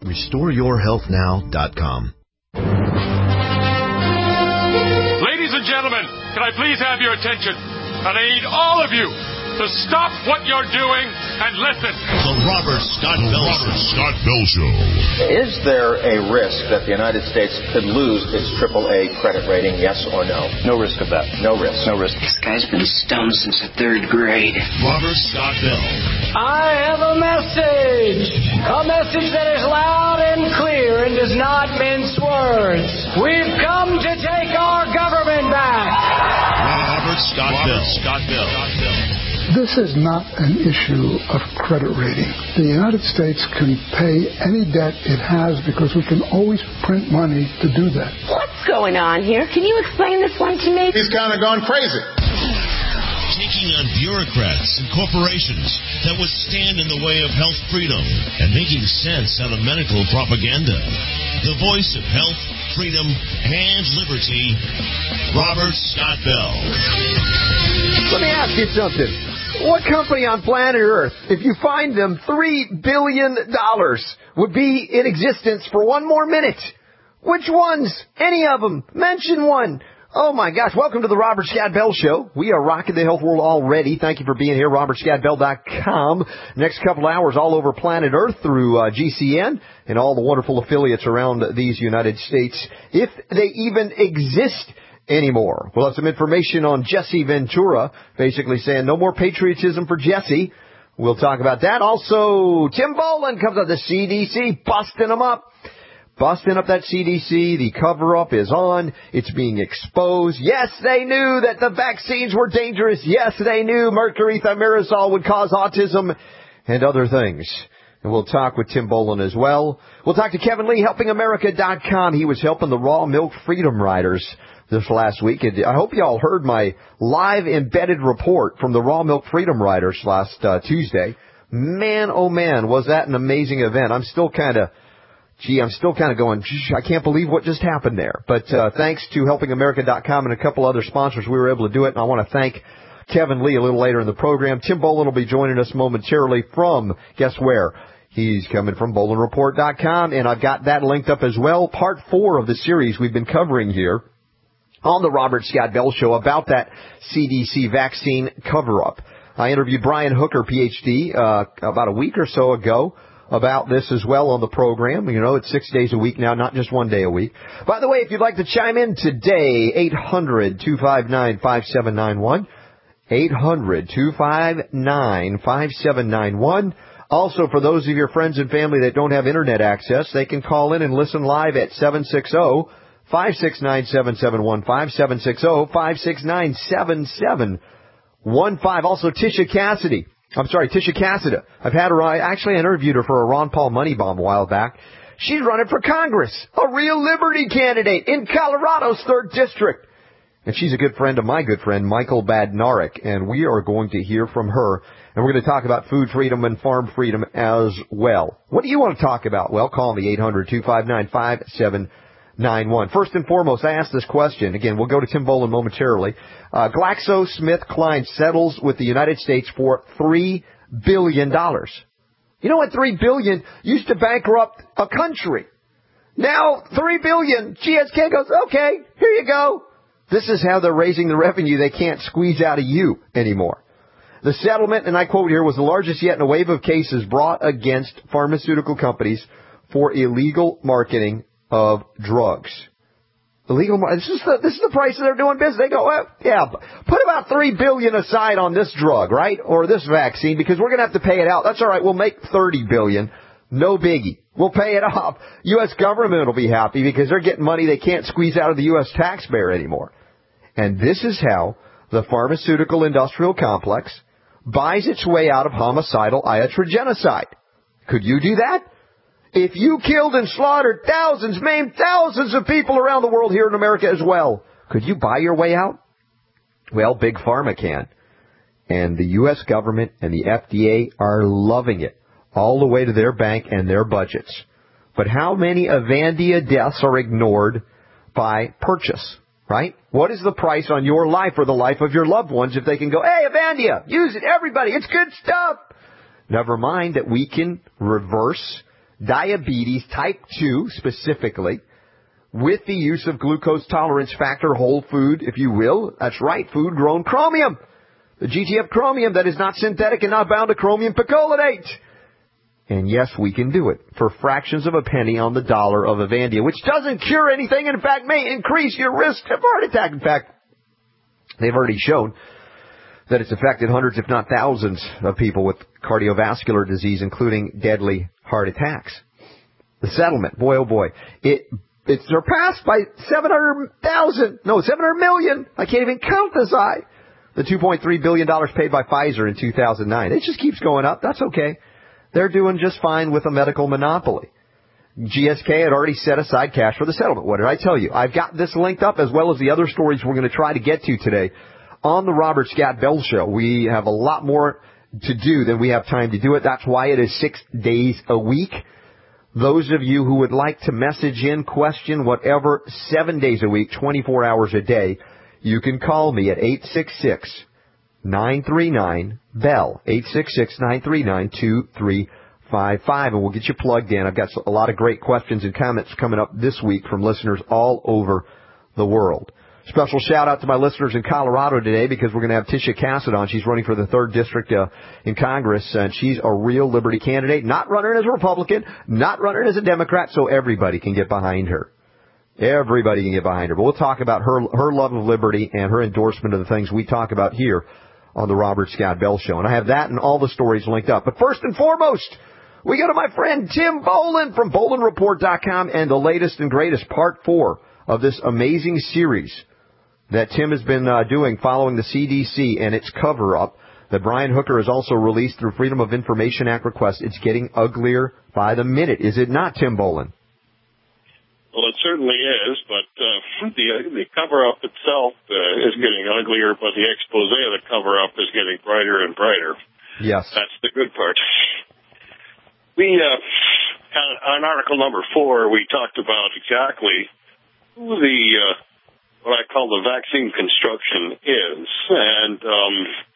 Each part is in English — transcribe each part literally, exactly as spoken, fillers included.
restore your health now dot com. Ladies and gentlemen, can I please have your attention? And I need all of you to stop what you're doing and listen. The Robert Scott Bell Robert Scott Bell Show. Is there a risk that the United States could lose its triple A credit rating, yes or no? No risk of that. No risk. No risk. This guy's been stoned since the third grade. Robert Scott Bell. I have a message. A message that is loud and clear and does not mince words. We've come to take our government back. Robert Scott Bell. Scott Bell. Scott Bell. This is not an issue of credit rating. The United States can pay any debt it has because we can always print money to do that. What's going on here? Can you explain this one to me? He's kind of gone crazy. Taking on bureaucrats and corporations that would stand in the way of health freedom and making sense out of medical propaganda. The voice of health, freedom, and liberty, Robert Scott Bell. Let me ask you something. What company on planet Earth, if you find them three billion dollars, would be in existence for one more minute? Which ones? Any of them. Mention one. Oh, my gosh. Welcome to the Robert Scott Bell Show. We are rocking the health world already. Thank you for being here. robert scott bell dot com. Next couple hours all over planet Earth through uh, G C N and all the wonderful affiliates around these United States, if they even exist anymore. We'll have some information on Jesse Ventura, basically saying no more patriotism for Jesse. We'll talk about that. Also, Tim Boland comes out, the C D C, busting them up. Busting up that C D C. The cover-up is on. It's being exposed. Yes, they knew that the vaccines were dangerous. Yes, they knew mercury thimerosal would cause autism and other things. And we'll talk with Tim Boland as well. We'll talk to Kevin Lee, helping america dot com. He was helping the Raw Milk Freedom Riders this last week. I hope you all heard my live embedded report from the Raw Milk Freedom Riders last uh, Tuesday. Man, oh man, was that an amazing event. I'm still kind of, gee, I'm still kind of going, I can't believe what just happened there. But uh, thanks to helping america dot com and a couple other sponsors, we were able to do it. And I want to thank Kevin Lee a little later in the program. Tim Boland will be joining us momentarily from, guess where? He's coming from Boland Report dot com, and I've got that linked up as well. Part four of the series we've been covering here on the Robert Scott Bell Show about that C D C vaccine cover-up. I interviewed Brian Hooker, P H D, uh, about a week or so ago about this as well on the program. You know, it's six days a week now, not just one day a week. By the way, if you'd like to chime in today, eight hundred, two five nine, five seven nine one, eight hundred, two five nine, five seven nine one. Also, for those of your friends and family that don't have Internet access, they can call in and listen live at seven six zero, five six nine, seven seven one five, seven six zero, five six nine, seven seven one five. Also, Tisha Cassidy. I'm sorry, Tisha Cassida. I've had her, I actually interviewed her for a Ron Paul Money Bomb a while back. She's running for Congress, a real liberty candidate in Colorado's third District. And she's a good friend of my good friend, Michael Badnarik, and we are going to hear from her. And we're going to talk about food freedom and farm freedom as well. What do you want to talk about? Well, call me, eight hundred, two five nine, five seven nine one. First and foremost, I asked this question. Again, we'll go to Tim Boland momentarily. Uh, GlaxoSmithKline settles with the United States for three billion dollars. You know what? three billion dollars used to bankrupt a country. Now, three billion dollars, G S K goes, okay, here you go. This is how they're raising the revenue they can't squeeze out of you anymore. The settlement, and I quote here, was the largest yet in a wave of cases brought against pharmaceutical companies for illegal marketing of drugs. Illegal, this is the, this is the price that they're doing business. They go, well, yeah, put about three billion dollars aside on this drug, right? Or this vaccine, because we're going to have to pay it out. That's all right. We'll make thirty billion dollars. No biggie. We'll pay it off. U S government will be happy because they're getting money they can't squeeze out of the U S taxpayer anymore. And this is how the pharmaceutical industrial complex buys its way out of homicidal iatrogenocide. Could you do that? If you killed and slaughtered thousands, maimed thousands of people around the world here in America as well, could you buy your way out? Well, Big Pharma can. And the U S government and the F D A are loving it, all the way to their bank and their budgets. But how many Avandia deaths are ignored by purchase, right? What is the price on your life or the life of your loved ones if they can go, hey, Avandia, use it, everybody, it's good stuff. Never mind that we can reverse diabetes type two specifically, with the use of glucose tolerance factor whole food, if you will. That's right, food-grown chromium. The G T F chromium that is not synthetic and not bound to chromium picolinate. And yes, we can do it for fractions of a penny on the dollar of Avandia, which doesn't cure anything, and in fact may increase your risk of heart attack. In fact, they've already shown that it's affected hundreds, if not thousands, of people with cardiovascular disease, including deadly heart attacks. The settlement, boy, oh boy, it it's surpassed by seven hundred thousand, no, seven hundred million. I can't even count this high. The two point three billion dollars paid by Pfizer in two thousand nine. It just keeps going up. That's okay. They're doing just fine with a medical monopoly. G S K had already set aside cash for the settlement. What did I tell you? I've got this linked up as well as the other stories we're going to try to get to today on the Robert Scott Bell Show. We have a lot more to do than we have time to do it. That's why it is six days a week. Those of you who would like to message in, question, whatever, seven days a week, twenty-four hours a day, you can call me at eight six six, nine three nine, B E L L, eight six six, nine three nine, two three five five, and we'll get you plugged in. I've got a lot of great questions and comments coming up this week from listeners all over the world. Special shout-out to my listeners in Colorado today because we're going to have Tisha Cassidy on. She's running for the third District uh, in Congress, and she's a real Liberty candidate, not running as a Republican, not running as a Democrat, so everybody can get behind her. Everybody can get behind her. But we'll talk about her her love of liberty and her endorsement of the things we talk about here on the Robert Scott Bell Show. And I have that and all the stories linked up. But first and foremost, we go to my friend Tim Bolin from Bolin Report dot com and the latest and greatest, part four of this amazing series that Tim has been uh, doing following the C D C and its cover-up that Brian Hooker has also released through Freedom of Information Act request. It's getting uglier by the minute. Is it not, Tim Bolin? Well, it certainly is, but uh, the uh, the cover-up itself uh, is getting uglier, but the expose of the cover-up is getting brighter and brighter. Yes. That's the good part. We, uh, on article number four, we talked about exactly who the, uh, what I call the vaccine construction is. And um,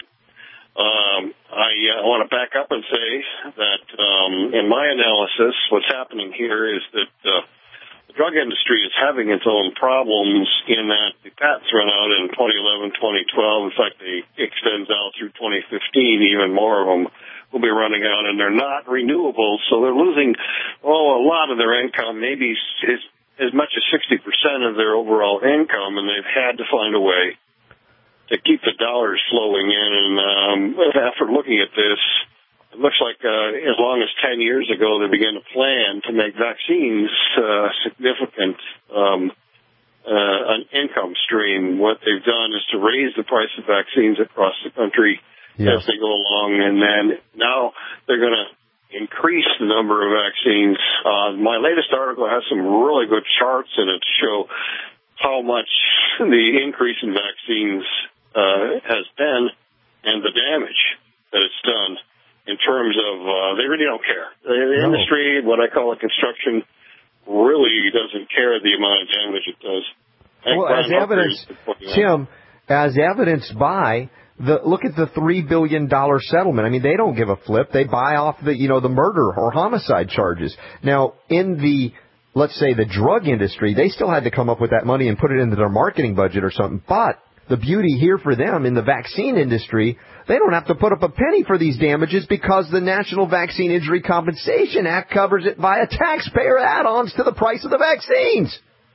um, I uh, want to back up and say that um, in my analysis, what's happening here is that uh, the drug industry is having its own problems in that the patents run out in twenty eleven, twenty twelve. In fact, they extends out through twenty fifteen. Even more of them will be running out, and they're not renewable, so they're losing, oh, a lot of their income, maybe as, as much as sixty percent of their overall income, and they've had to find a way to keep the dollars flowing in. And um, after looking at this, it looks like uh, as long as ten years ago they began to plan to make vaccines uh, significant um, uh, an income stream. What they've done is to raise the price of vaccines across the country yes. as they go along, and then now they're going to increase the number of vaccines. Uh, my latest article has some really good charts in it to show how much the increase in vaccines uh, has been and the damage that it's done. In terms of, uh, they really don't care. The, the no. industry, what I call a construction, really doesn't care the amount of damage it does. Well, as evidence, Tim, as evidenced by the look at the three billion dollars settlement. I mean, they don't give a flip. They buy off the, you know, the murder or homicide charges. Now, in the, let's say, the drug industry, they still had to come up with that money and put it into their marketing budget or something. But the beauty here for them in the vaccine industry, they don't have to put up a penny for these damages because the National Vaccine Injury Compensation Act covers it via taxpayer add-ons to the price of the vaccines.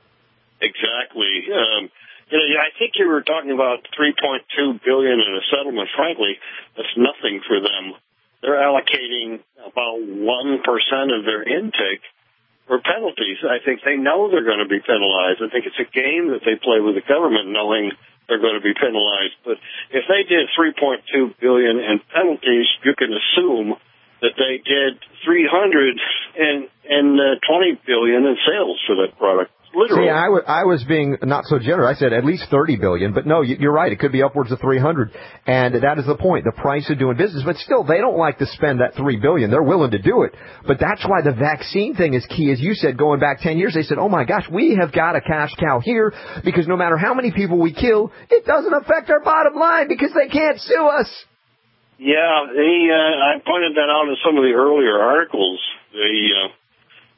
Exactly. Um, you know, I think you were talking about three point two billion dollars in a settlement. Frankly, that's nothing for them. They're allocating about one percent of their intake for penalties. I think they know they're going to be penalized. I think it's a game that they play with the government, knowing they're going to be penalized. But if they did three point two billion dollars in penalties, you can assume that they did three hundred twenty billion dollars in sales for that product. Literally. See, I, w- I was being not so generous. I said at least thirty billion dollars, but no, you're right. It could be upwards of three hundred, and that is the point. The price of doing business, but still, they don't like to spend that three billion dollars. They're willing to do it, but that's why the vaccine thing is key. As you said, going back ten years, they said, "Oh my gosh, we have got a cash cow here because no matter how many people we kill, it doesn't affect our bottom line because they can't sue us." Yeah, they, uh, I pointed that out in some of the earlier articles. They. Uh,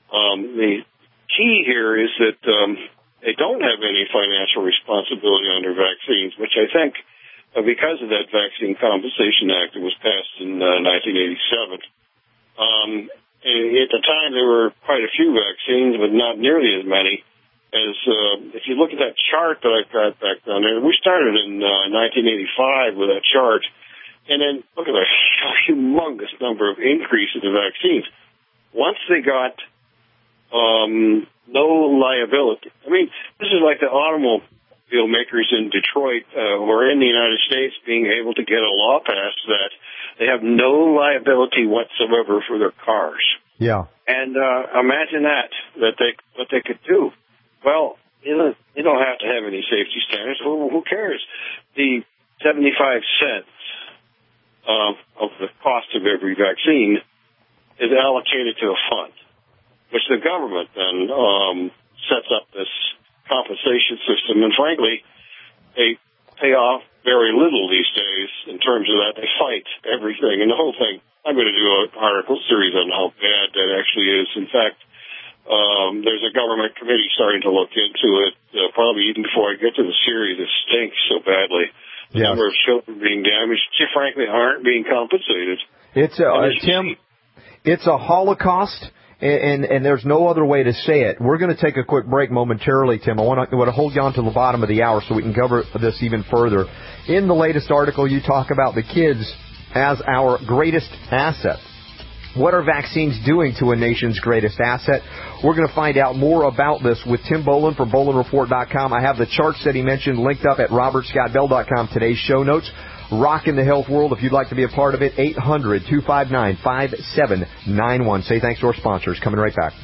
Um, the key here is that um, they don't have any financial responsibility under vaccines, which I think, uh, because of that Vaccine Compensation Act that was passed in uh, nineteen eighty-seven, um, at the time there were quite a few vaccines, but not nearly as many as, uh, if you look at that chart that I've got back down there, we started in uh, nineteen eighty-five with that chart, and then look at the humongous number of increases in vaccines. Once they got um, no liability, I mean, this is like the automobile makers in Detroit uh, or in the United States being able to get a law passed that they have no liability whatsoever for their cars. Yeah. And uh, imagine that, that they what they could do. Well, you don't, you don't have to have any safety standards. Who, who cares? The seventy-five cents uh, of the cost of every vaccine is allocated to a fund, which the government then um, sets up this compensation system. And frankly, they pay off very little these days in terms of that. They fight everything. And the whole thing, I'm going to do an article series on how bad that actually is. In fact, Um, there's a government committee starting to look into it, uh, probably even before I get to the series. It stinks so badly. The yes. number of children being damaged, frankly, aren't being compensated. It's a, uh, Tim, it's a holocaust, and, and, and there's no other way to say it. We're going to take a quick break momentarily, Tim. I want to, I want to hold you on to the bottom of the hour so we can cover this even further. In the latest article, you talk about the kids as our greatest asset. What are vaccines doing to a nation's greatest asset? We're going to find out more about this with Tim Boland from Boland Report dot com. I have the charts that he mentioned linked up at Robert Scott Bell dot com. Today's show notes. Rockin' the health world. If you'd like to be a part of it, eight hundred, two five nine, five seven nine one. Say thanks to our sponsors. Coming right back.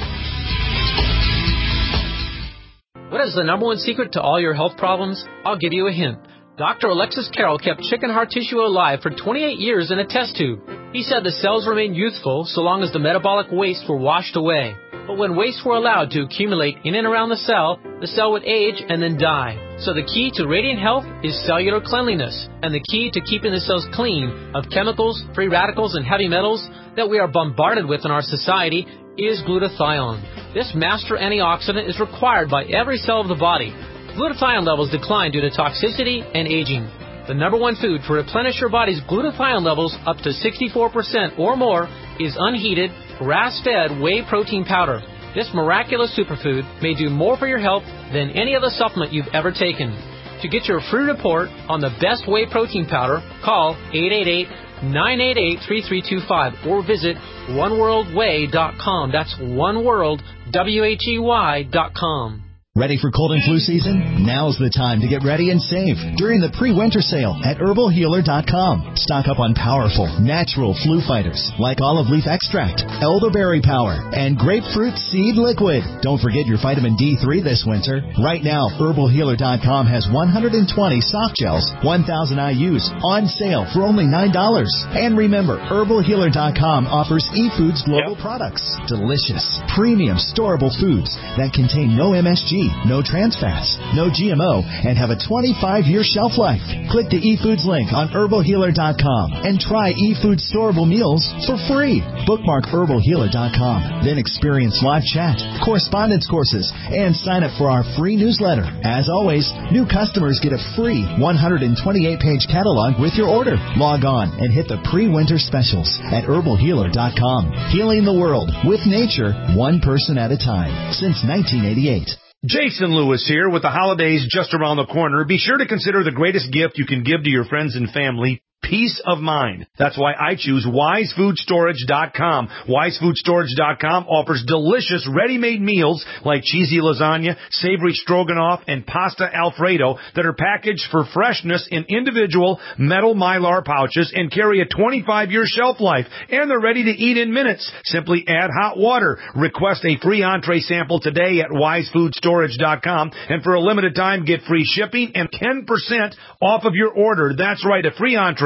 What is the number one secret to all your health problems? I'll give you a hint. Doctor Alexis Carroll kept chicken heart tissue alive for twenty-eight years in a test tube. He said the cells remained youthful so long as the metabolic wastes were washed away. But when wastes were allowed to accumulate in and around the cell, the cell would age and then die. So the key to radiant health is cellular cleanliness, and the key to keeping the cells clean of chemicals, free radicals, and heavy metals that we are bombarded with in our society is glutathione. This master antioxidant is required by every cell of the body. Glutathione levels decline due to toxicity and aging. The number one food to replenish your body's glutathione levels up to sixty-four percent or more is unheated, grass-fed whey protein powder. This miraculous superfood may do more for your health than any other supplement you've ever taken. To get your free report on the best whey protein powder, call eight eight eight, nine eight eight, three three two five or visit one world whey dot com. That's oneworld, W H E Y dot com. Ready for cold and flu season? Now's the time to get ready and save during the pre-winter sale at herbal healer dot com. Stock up on powerful, natural flu fighters like olive leaf extract, elderberry power, and grapefruit seed liquid. Don't forget your vitamin D three this winter. Right now, herbal healer dot com has one hundred twenty soft gels, one thousand I U's on sale for only nine dollars. And remember, herbal healer dot com offers eFoods Global yep. products. Delicious, premium, storable foods that contain no M S G, no trans fats, no G M O, and have a twenty-five year shelf life. Click the eFoods link on herbal healer dot com and try eFoods storable meals for free. Bookmark herbal healer dot com. Then experience live chat, correspondence courses, and sign up for our free newsletter. As always, new customers get a free one hundred twenty-eight page catalog with your order. Log on and hit the pre-winter specials at herbal healer dot com. Healing the world with nature, one person at a time, since nineteen eighty-eight. Jason Lewis here with the holidays just around the corner. Be sure to consider the greatest gift you can give to your friends and family. Peace of mind. That's why I choose wise food storage dot com. wise food storage dot com offers delicious ready-made meals like cheesy lasagna, savory stroganoff, and pasta alfredo that are packaged for freshness in individual metal mylar pouches and carry a twenty-five year shelf life. And they're ready to eat in minutes. Simply add hot water. Request a free entree sample today at wise food storage dot com. And for a limited time, get free shipping and ten percent off of your order. That's right, a free entree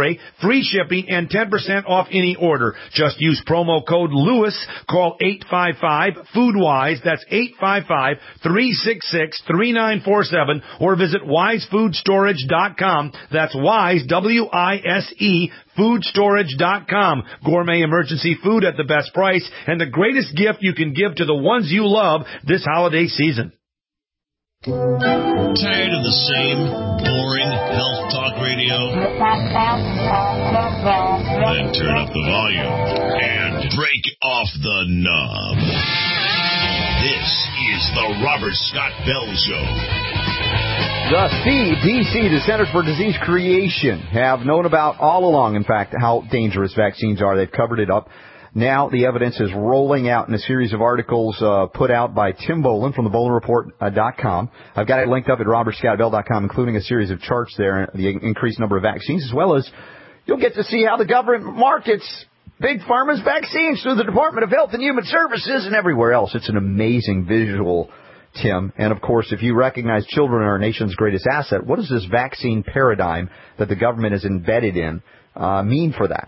tray, free shipping, and ten percent off any order. Just use promo code Lewis. Call eight five five, food wise. That's eight five five, three six six, three nine four seven. Or visit wise food storage dot com. That's Wise, W I S E, food storage dot com. Gourmet emergency food at the best price and the greatest gift you can give to the ones you love this holiday season. Tired of the same boring health talk radio? Then turn up the volume and break off the knob. This is the Robert Scott Bell Show. The C D C, the Centers for Disease Creation, have known about all along, in fact, how dangerous vaccines are. They've covered it up. Now the evidence is rolling out in a series of articles uh, put out by Tim Boland from the Boland Report dot com. I've got it linked up at robert scott bell dot com, including a series of charts there, the increased number of vaccines, as well as you'll get to see how the government markets Big Pharma's vaccines through the Department of Health and Human Services and everywhere else. It's an amazing visual, Tim. And, of course, if you recognize children are our nation's greatest asset, what does this vaccine paradigm that the government is embedded in uh, mean for that?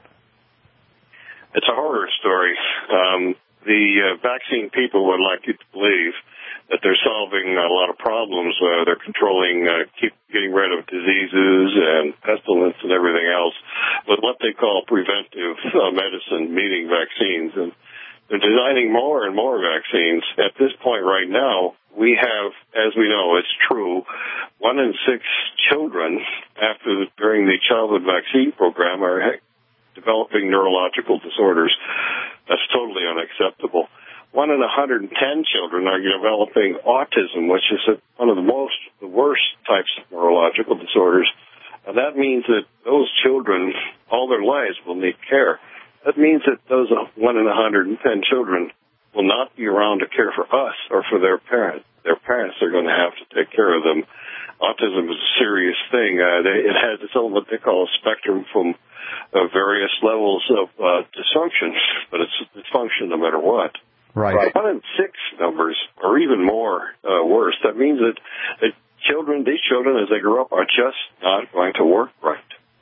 It's a horror story. Um, the uh, vaccine people would like you to believe that they're solving a lot of problems. Uh, they're controlling, uh, keep getting rid of diseases and pestilence and everything else with what they call preventive uh, medicine, meaning vaccines. And they're designing more and more vaccines. At this point right now, we have, as we know, it's true, one in six children after during the childhood vaccine program are developing neurological disorders. That's totally unacceptable. One in one hundred ten children are developing autism, which is one of the most, the worst types of neurological disorders. And that means that those children, all their lives, will need care. That means that those one in one hundred ten children will not be around to care for us or for their parents. Their parents are going to have to take care of them. Autism is a serious thing. Uh, they, it has its own what they call a spectrum from uh, various levels of uh, dysfunction, but it's dysfunction no matter what. Right. But one in six numbers are even more uh, worse. That means that, that children, these children, as they grow up, are just not going to work right.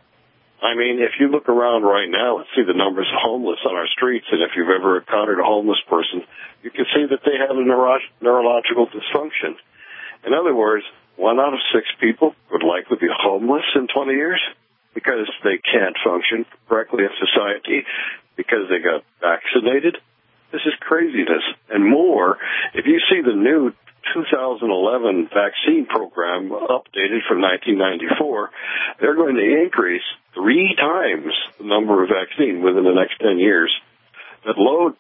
I mean, if you look around right now and see the numbers of homeless on our streets, and if you've ever encountered a homeless person, you can see that they have a neuro- neurological dysfunction. In other words, one out of six people would likely be homeless in twenty years because they can't function correctly in society because they got vaccinated. This is craziness. And more, if you see the new two thousand eleven vaccine program updated from nineteen ninety-four, they're going to increase three times the number of vaccine within the next ten years. That load,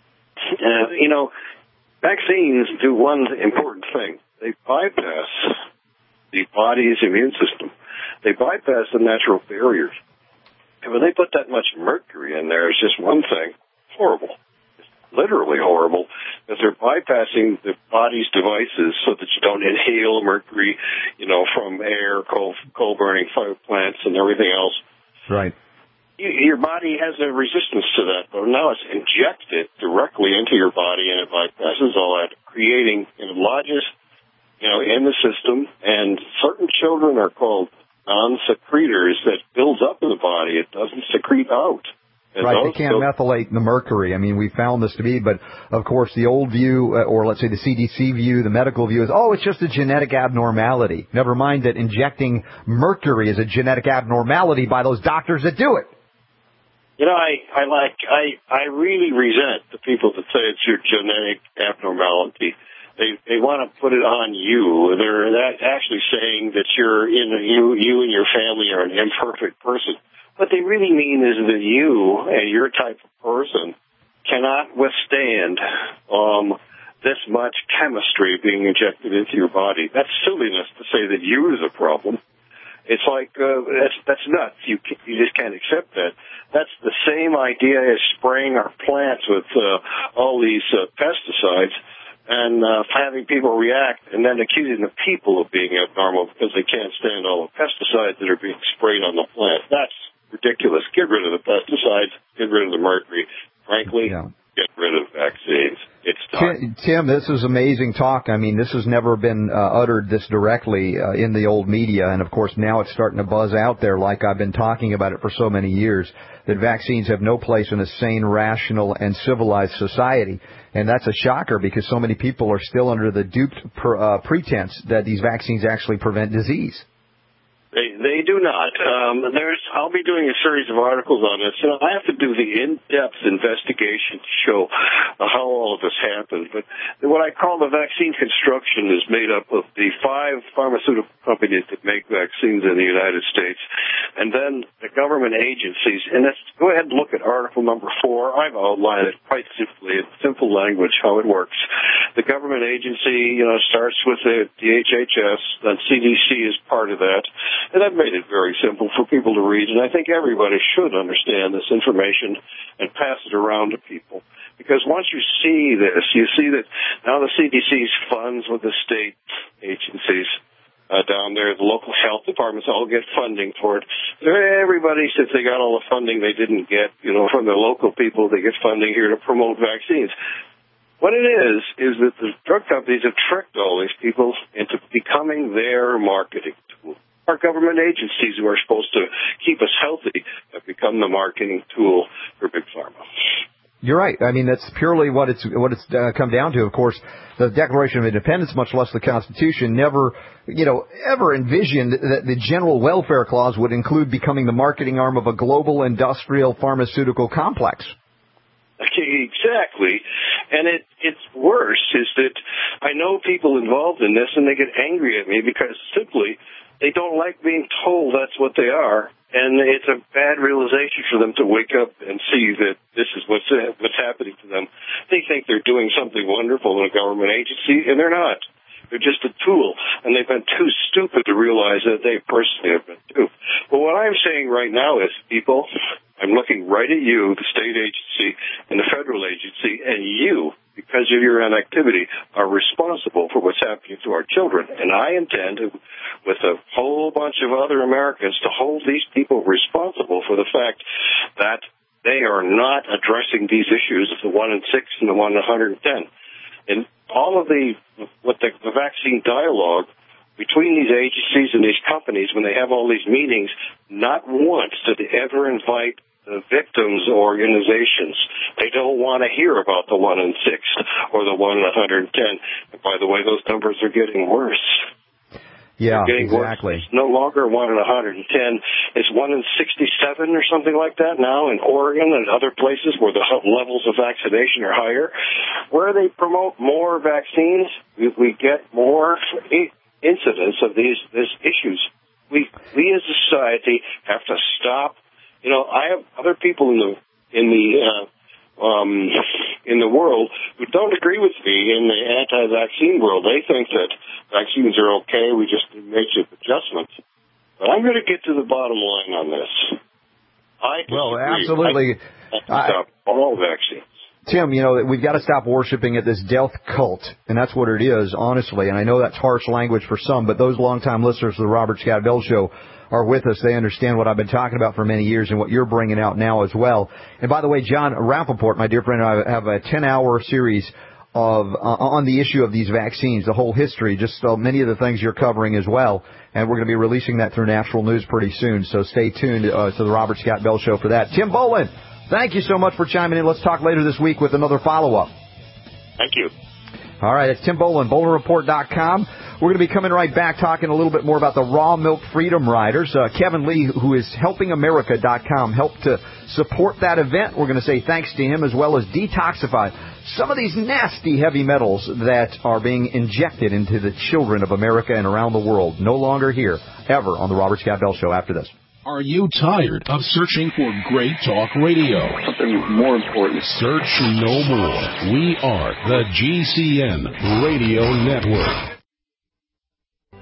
uh, you know, vaccines do one important thing. They bypass the body's immune system. They bypass the natural barriers. And when they put that much mercury in there, it's just one thing. Horrible. Literally horrible, because they're bypassing the body's devices so that you don't inhale mercury, you know, from air, coal, coal burning fire plants and everything else. Right. You, your body has a resistance to that, but now it's injected directly into your body and it bypasses all that, creating it lodges, you know, in the system. And certain children are called non-secretors that builds up in the body. It doesn't secrete out. And right, they can't methylate the mercury. I mean, we found this to be, but of course the old view, uh, or let's say the C D C view, the medical view is, oh, it's just a genetic abnormality. Never mind that injecting mercury is a genetic abnormality by those doctors that do it. You know, I, I like, I, I really resent the people that say it's your genetic abnormality. They, they want to put it on you. They're actually saying that you're in, you, you and your family are an imperfect person. What they really mean is that you and your type of person cannot withstand um, this much chemistry being injected into your body. That's silliness to say that you is a problem. It's like, uh, that's, that's nuts. You, you just can't accept that. That's the same idea as spraying our plants with uh, all these uh, pesticides and uh, having people react and then accusing the people of being abnormal because they can't stand all the pesticides that are being sprayed on the plant. That's ridiculous. Get rid of the pesticides. Get rid of the mercury. Frankly, yeah. Get rid of vaccines. it's done. Tim, this is amazing talk. I mean, this has never been uh, uttered this directly uh, in the old media, and of course now it's starting to buzz out there like I've been talking about it for so many years, that vaccines have no place in a sane, rational, and civilized society. And that's a shocker because so many people are still under the duped per, uh, pretense that these vaccines actually prevent disease. They they do not. Um, there's I'll be doing a series of articles on this. You know, I have to do the in-depth investigation to show uh, how all of this happened. But what I call the vaccine construction is made up of the five pharmaceutical companies that make vaccines in the United States, and then the government agencies. And let's go ahead and look at article number four. I've outlined it quite simply in simple language how it works. The government agency, you know, starts with the, the H H S, then C D C is part of that. And I've made it very simple for people to read, and I think everybody should understand this information and pass it around to people. Because once you see this, you see that now the C D C's funds with the state agencies uh, down there, the local health departments all get funding for it. Everybody, since they got all the funding they didn't get, you know, from the local people, they get funding here to promote vaccines. What it is, is that the drug companies have tricked all these people into becoming their marketing tool. Our government agencies who are supposed to keep us healthy have become the marketing tool for Big Pharma. You're right. I mean, that's purely what it's what it's uh, come down to. Of course, the Declaration of Independence, much less the Constitution, never, you know, ever envisioned that the General Welfare Clause would include becoming the marketing arm of a global industrial pharmaceutical complex. Exactly. And it, it's worse is that I know people involved in this, and they get angry at me because simply they don't like being told that's what they are, and it's a bad realization for them to wake up and see that this is what's what's happening to them. They think they're doing something wonderful in a government agency, and they're not. They're just a tool, and they've been too stupid to realize that they personally have been duped. But what I'm saying right now is, people, I'm looking right at you, the state agency and the federal agency, and you, because of your inactivity, are responsible for what's happening to our children. And I intend, to, with a whole bunch of other Americans, to hold these people responsible for the fact that they are not addressing these issues of the one in six and the one in one hundred ten. And all of the, what the, the vaccine dialogue between these agencies and these companies, when they have all these meetings, not once did they ever invite the victims' organizations. They don't want to hear about the one in six or the one in one hundred ten. And by the way, those numbers are getting worse. Yeah, getting exactly. Worse. It's no longer one in one hundred ten. It's one in sixty-seven or something like that now in Oregon and other places where the levels of vaccination are higher. Where they promote more vaccines, we, we get more incidents of these, these issues. We, we as a society have to stop. You know, I have other people in the in the uh, um, in the world who don't agree with me in the anti-vaccine world. They think that vaccines are okay. We just make adjustments. But I'm going to get to the bottom line on this. I disagree. Well, absolutely. I have to stop all vaccines. Tim, you know, we've got to stop worshiping at this death cult, and that's what it is, honestly. And I know that's harsh language for some, but those longtime listeners to the Robert Scott Bell Show are with us. They understand what I've been talking about for many years and what you're bringing out now as well. And by the way, John Rappaport, my dear friend, and I have a ten-hour series of uh, on the issue of these vaccines, the whole history, just uh, many of the things you're covering as well. And we're going to be releasing that through National News pretty soon, so stay tuned uh, to the Robert Scott Bell Show for that. Tim Boland, thank you so much for chiming in. Let's talk later this week with another follow-up. Thank you. All right, it's Tim Boland, Boland Report dot com. We're going to be coming right back talking a little bit more about the Raw Milk Freedom Riders. Uh, Kevin Lee, who is helping america dot com, helped to support that event. We're going to say thanks to him, as well as detoxify some of these nasty heavy metals that are being injected into the children of America and around the world. No longer here, ever, on the Robert Scott Bell Show after this. Are you tired of searching for great talk radio? Something more important. Search no more. We are the G C N Radio Network.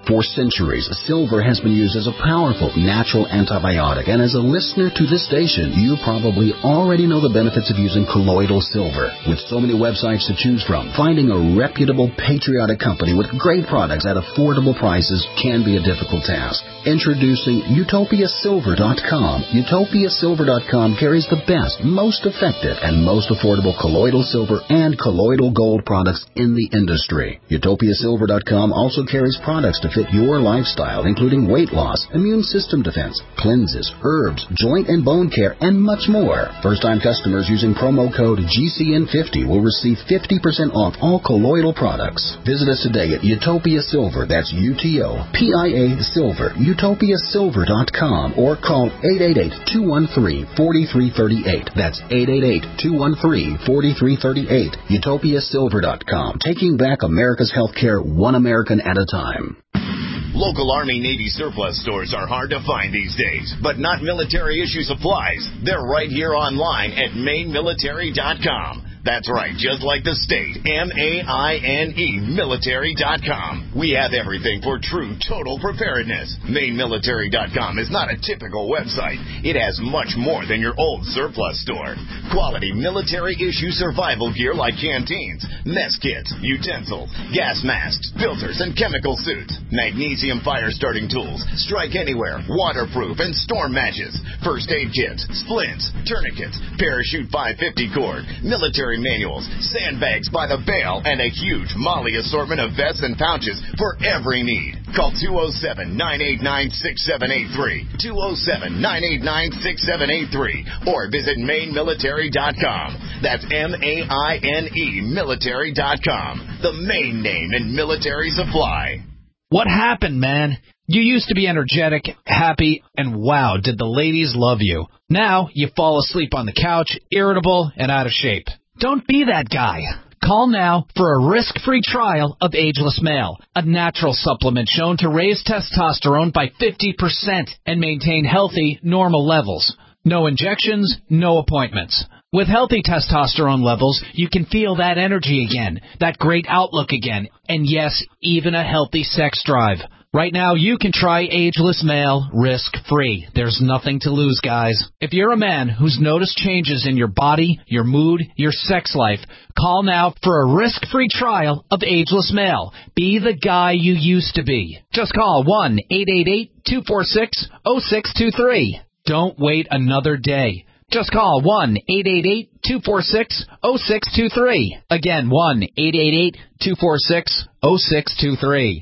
For centuries, silver has been used as a powerful natural antibiotic, and as a listener to this station, you probably already know the benefits of using colloidal silver. With so many websites to choose from, finding a reputable, patriotic company with great products at affordable prices can be a difficult task. Introducing Utopia Silver dot com. Utopia Silver dot com carries the best, most effective, and most affordable colloidal silver and colloidal gold products in the industry. Utopia Silver dot com also carries products to fit your lifestyle, including weight loss, immune system defense, cleanses, herbs, joint and bone care, and much more. First-time customers using promo code G C N fifty will receive fifty percent off all colloidal products. Visit us today at Utopia Silver, that's U T O P I A Silver, Utopia Silver dot com, or call eight eight eight, two one three, four three three eight. That's eight eight eight, two one three, four three three eight. Utopia Silver dot com, taking back America's healthcare one American at a time. Local Army-Navy surplus stores are hard to find these days, but not military-issue supplies. They're right here online at Maine Military dot com. That's right, just like the state, M A I N E, military dot com. We have everything for true total preparedness. Maine Military dot com is not a typical website. It has much more than your old surplus store. Quality military-issue survival gear like canteens, mess kits, utensils, gas masks, filters, and chemical suits, magnesium fire-starting tools, strike anywhere, waterproof, and storm matches, first aid kits, splints, tourniquets, parachute five fifty cord, military manuals, sandbags by the bale, and a huge Molly assortment of vests and pouches for every need. Call two oh seven, nine eight nine, six seven eight three, two oh seven, nine eight nine, six seven eight three, or visit Maine Military dot com. That's M A I N E, military dot com, the main name in military supply. What happened, man? You used to be energetic, happy, and wow, did the ladies love you. Now you fall asleep on the couch, irritable, and out of shape. Don't be that guy. Call now for a risk-free trial of Ageless Male, a natural supplement shown to raise testosterone by fifty percent and maintain healthy, normal levels. No injections, no appointments. With healthy testosterone levels, you can feel that energy again, that great outlook again, and yes, even a healthy sex drive. Right now, you can try Ageless Male risk-free. There's nothing to lose, guys. If you're a man who's noticed changes in your body, your mood, your sex life, call now for a risk-free trial of Ageless Male. Be the guy you used to be. Just call one eight eight eight, two four six, oh six two three. Don't wait another day. Just call one eight eight eight, two four six, oh six two three. Again, one eight eight eight, two four six, oh six two three.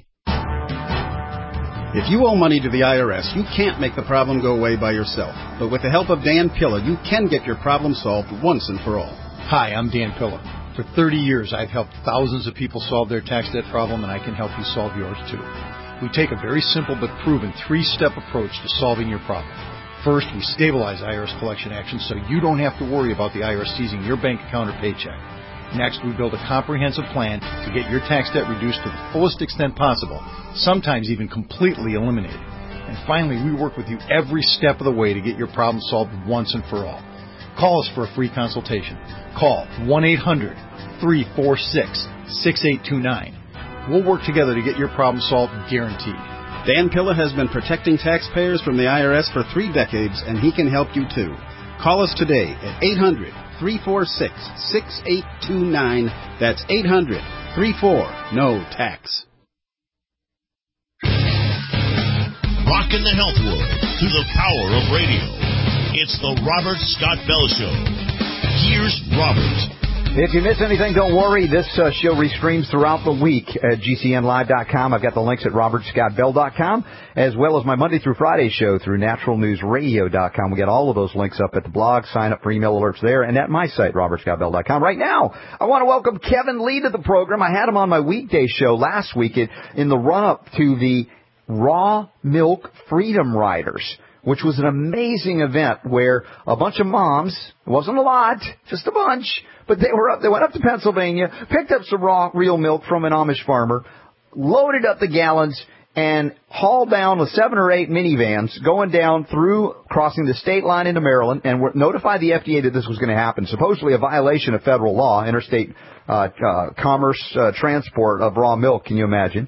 If you owe money to the I R S, you can't make the problem go away by yourself. But with the help of Dan Pilla, you can get your problem solved once and for all. Hi, I'm Dan Pilla. For thirty years, I've helped thousands of people solve their tax debt problem, and I can help you solve yours too. We take a very simple but proven three-step approach to solving your problem. First, we stabilize I R S collection actions so you don't have to worry about the I R S seizing your bank account or paycheck. Next, we build a comprehensive plan to get your tax debt reduced to the fullest extent possible, sometimes even completely eliminated. And finally, we work with you every step of the way to get your problem solved once and for all. Call us for a free consultation. Call one eight hundred, three four six, six eight two nine. We'll work together to get your problem solved, guaranteed. Dan Pilla has been protecting taxpayers from the I R S for three decades, and he can help you too. Call us today at eight hundred, three four six, six eight two nine. That's eight hundred, three four, N O tax. Rockin' the health world through the power of radio. It's the Robert Scott Bell Show. Here's Robert. If you miss anything, don't worry. This uh, show restreams throughout the week at G C N live dot com. I've got the links at Robert Scott Bell dot com, as well as my Monday through Friday show through Natural News Radio dot com. We got all of those links up at the blog. Sign up for email alerts there, and at my site, Robert Scott Bell dot com. Right now, I want to welcome Kevin Lee to the program. I had him on my weekday show last week in, in the run-up to the Raw Milk Freedom Riders, which was an amazing event where a bunch of moms, it wasn't a lot, just a bunch, but they were up, they went up to Pennsylvania, picked up some raw, real milk from an Amish farmer, loaded up the gallons, and hauled down with seven or eight minivans, going down through, crossing the state line into Maryland, and were notified the F D A that this was going to happen. Supposedly a violation of federal law, interstate uh, uh, commerce uh, transport of raw milk, can you imagine?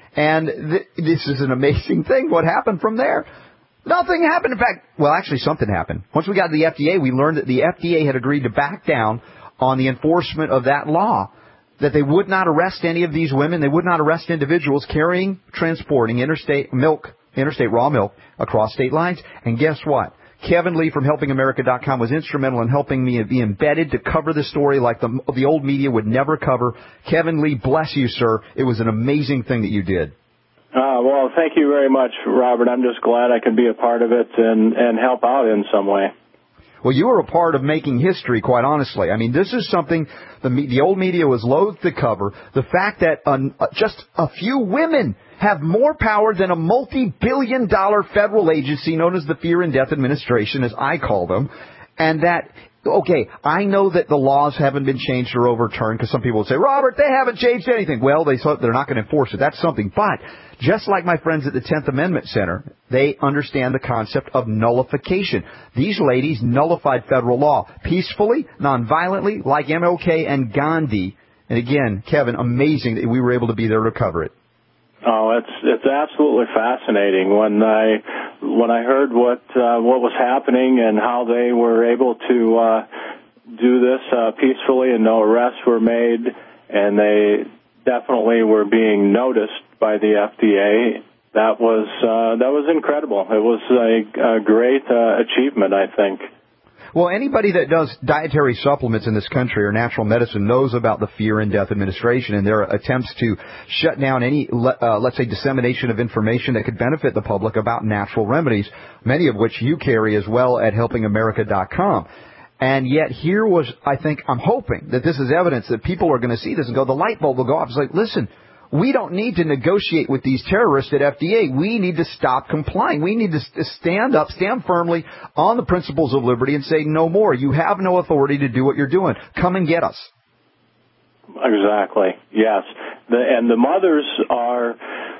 And th- this is an amazing thing. What happened from there? Nothing happened. In fact, well, actually something happened. Once we got to the F D A, we learned that the F D A had agreed to back down on the enforcement of that law, that they would not arrest any of these women. They would not arrest individuals carrying, transporting interstate milk, interstate raw milk across state lines. And guess what? Kevin Lee from Helping America dot com was instrumental in helping me be embedded to cover the story like the, the old media would never cover. Kevin Lee, bless you, sir. It was an amazing thing that you did. Uh, well, thank you very much, Robert. I'm just glad I could be a part of it and, and help out in some way. Well, you were a part of making history, quite honestly. I mean, this is something the, the old media was loath to cover. The fact that um, just a few women have more power than a multi-billion dollar federal agency known as the Fear and Death Administration, as I call them, and that, okay, I know that the laws haven't been changed or overturned, because some people will say, Robert, they haven't changed anything. Well, they they're not going to enforce it. That's something. But just like my friends at the tenth Amendment Center, they understand the concept of nullification. These ladies nullified federal law peacefully, nonviolently, like M L K and Gandhi. And again, Kevin, amazing that we were able to be there to cover it. Oh, it's it's absolutely fascinating. When I when I heard what uh, what was happening and how they were able to uh, do this uh, peacefully and no arrests were made, and they definitely were being noticed by the F D A, that was uh, that was incredible. It was a, a great uh, achievement, I think. Well, anybody that does dietary supplements in this country or natural medicine knows about the Fear and Death Administration and their attempts to shut down any, uh, let's say, dissemination of information that could benefit the public about natural remedies, many of which you carry as well at Helping America dot com. And yet here was, I think, I'm hoping that this is evidence that people are going to see this and go, the light bulb will go off. It's like, listen, we don't need to negotiate with these terrorists at F D A. We need to stop complying. We need to stand up, stand firmly on the principles of liberty and say no more. You have no authority to do what you're doing. Come and get us. Exactly. Yes. The, and the mothers are,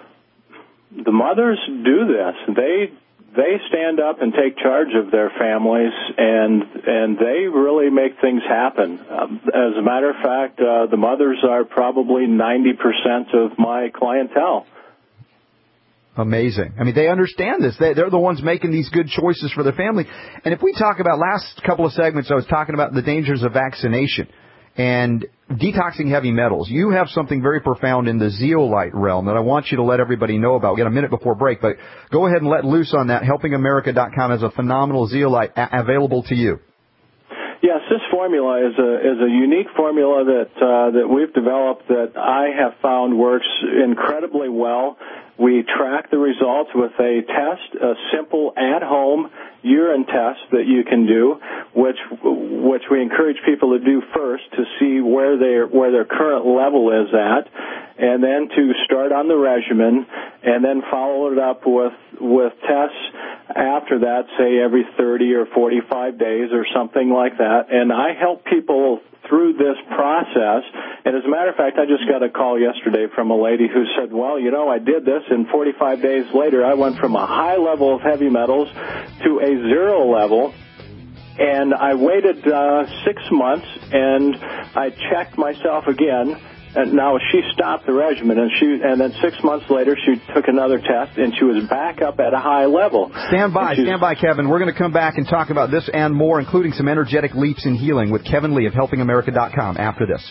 the mothers do this. They They stand up and take charge of their families, and and they really make things happen. Um, as a matter of fact, uh, the mothers are probably ninety percent of my clientele. Amazing. I mean, they understand this. They, they're the ones making these good choices for their family. And if we talk about, last couple of segments, I was talking about the dangers of vaccination and detoxing heavy metals. You have something very profound in the zeolite realm that I want you to let everybody know about. We've got a minute before break, but go ahead and let loose on that. Helping America dot com has a phenomenal zeolite a- available to you. Yes, this formula is a is a unique formula that uh, that we've developed that I have found works incredibly well. We track the results with a test, a simple at-home urine test that you can do, which which we encourage people to do first to see where their where their current level is at, and then to start on the regimen, and then follow it up with with tests after that, say every thirty or forty-five days or something like that. And I help people through this process. And as a matter of fact, I just got a call yesterday from a lady who said, well, you know, I did this, and forty-five days later I went from a high level of heavy metals to a zero level. And I waited uh, six months, and I checked myself again. And now she stopped the regimen, and she, and then six months later she took another test, and she was back up at a high level. Stand by, stand by, Kevin. We're going to come back and talk about this and more, including some energetic leaps in healing with Kevin Lee of Helping America dot com after this.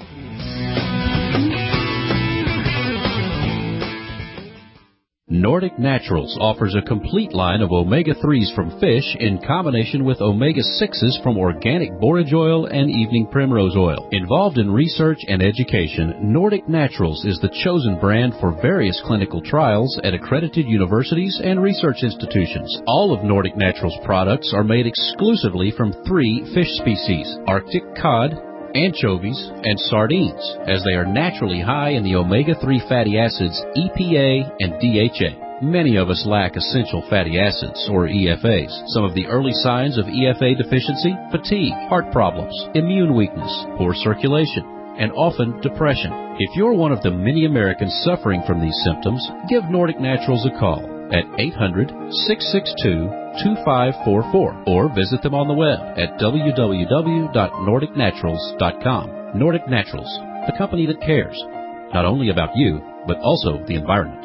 Nordic Naturals offers a complete line of omega threes from fish in combination with omega sixes from organic borage oil and evening primrose oil. Involved in research and education, Nordic Naturals is the chosen brand for various clinical trials at accredited universities and research institutions. All of Nordic Naturals products are made exclusively from three fish species: Arctic cod, anchovies, and sardines, as they are naturally high in the omega three fatty acids E P A and D H A. Many of us lack essential fatty acids, or E F As. Some of the early signs of E F A deficiency: fatigue, heart problems, immune weakness, poor circulation, and often depression. If you're one of the many Americans suffering from these symptoms, give Nordic Naturals a call at eight hundred, six six two, two five four four or visit them on the web at w w w dot nordic naturals dot com. Nordic Naturals, the company that cares. not only about you, but also the environment.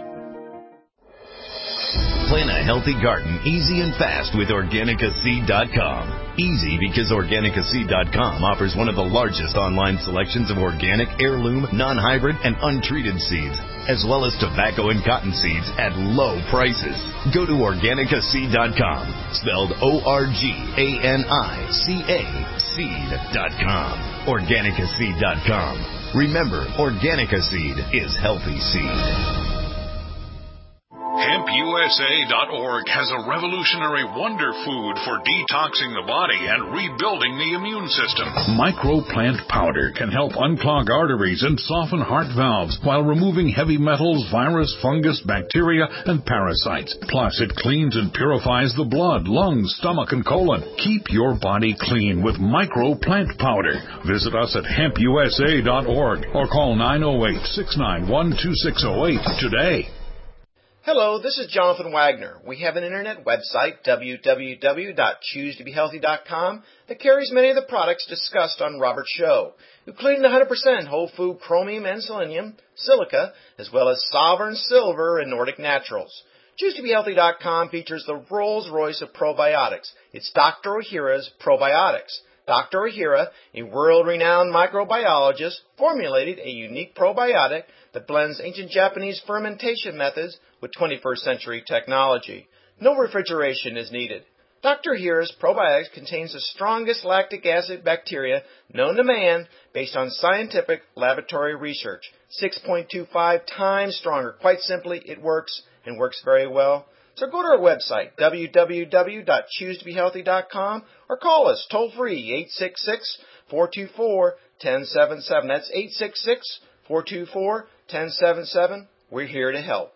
Plan a healthy garden easy and fast with Organica Seed dot com. Easy because Organica Seed dot com offers one of the largest online selections of organic, heirloom, non-hybrid, and untreated seeds, as well as tobacco and cotton seeds at low prices. Go to Organica Seed dot com, spelled O R G A N I C A, seed dot com. Organica Seed dot com. Remember, Organica Seed is healthy seed. Hemp U S A dot org has a revolutionary wonder food for detoxing the body and rebuilding the immune system. Microplant powder can help unclog arteries and soften heart valves while removing heavy metals, virus, fungus, bacteria, and parasites. Plus, it cleans and purifies the blood, lungs, stomach, and colon. Keep your body clean with Microplant powder. Visit us at Hemp U S A dot org or call nine oh eight, six nine one, two six oh eight today. Hello, this is Jonathan Wagner. We have an internet website, w w w dot choose to be healthy dot com, that carries many of the products discussed on Robert's show, including one hundred percent whole food chromium and selenium, silica, as well as Sovereign Silver and Nordic Naturals. choose to be healthy dot com features the Rolls-Royce of probiotics. It's Doctor Ohhira's Probiotics. Doctor Ohhira, a world-renowned microbiologist, formulated a unique probiotic that blends ancient Japanese fermentation methods with twenty-first century technology. No refrigeration is needed. Doctor Ohhira's probiotics contains the strongest lactic acid bacteria known to man based on scientific laboratory research. six point two five times stronger. Quite simply, it works and works very well. So go to our website, w w w dot choose to be healthy dot com, or call us toll-free, eight six six, four two four, one zero seven seven. That's eight six six, four two four, one zero seven seven. We're here to help.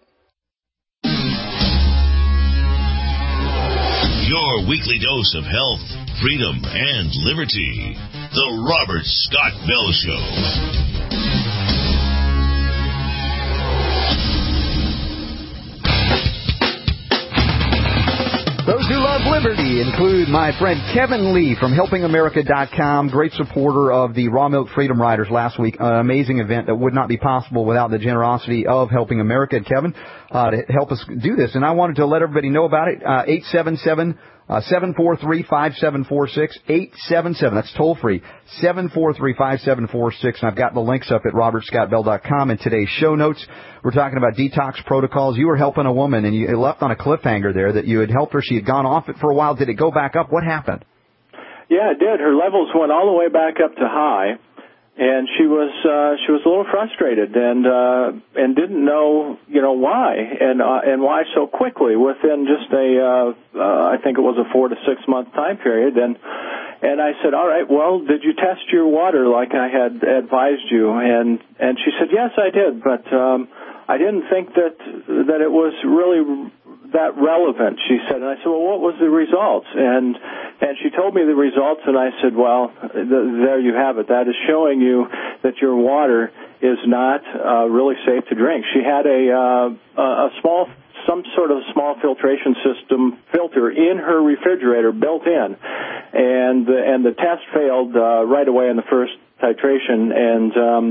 Your weekly dose of health, freedom, and liberty. The Robert Scott Bell Show. Those who love liberty include my friend Kevin Lee from helping america dot com, great supporter of the Raw Milk Freedom Riders last week. An amazing event that would not be possible without the generosity of Helping America and Kevin uh, to help us do this. And I wanted to let everybody know about it. Uh, eight seven seven, seven four three, five seven four six, eight seven seven, that's toll free, seven four three, five seven four six, and I've got the links up at robert scott bell dot com in today's show notes. We're talking about detox protocols. You were helping a woman, and you left on a cliffhanger there that you had helped her. She had gone off it for a while. Did it go back up? What happened? Yeah, it did. Her levels went all the way back up to high, and she was uh, she was a little frustrated and uh, and didn't know you know why and uh, and why so quickly within just a uh, uh, I think it was a four to six month time period. And and I said, all right, well, did you test your water like I had advised you? And and she said, yes, I did, but um, I didn't think that that it was really that relevant, she said. And I said, well, what was the results? And and she told me the results, and I said, well, th- there you have it. That is showing you that your water is not uh, really safe to drink. She had a uh, a small, some sort of small filtration system filter in her refrigerator built in, and the, and the test failed uh, right away in the first titration, and um,